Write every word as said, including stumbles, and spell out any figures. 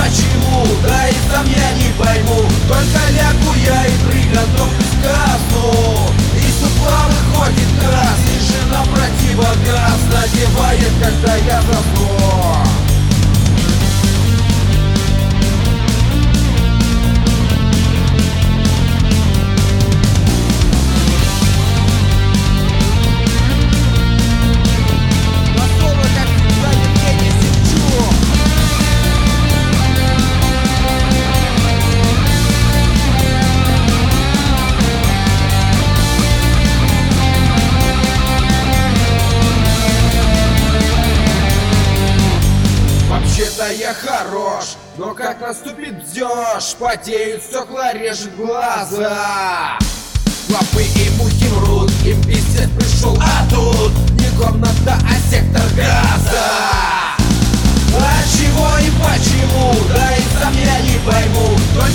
почему, да и сам я не пойму. Только лягу я и приготовлюсь ко сну. Из утла выходит газ, и жена противогаз надевает, когда я засну. Вообще-то я хорош, но как наступит бздёж, потеют стекла, режет глаза. Лапы и мухи мрут, им пиздец пришел, а тут не комната, а сектор газа. А чего и почему, да и сам я не пойму.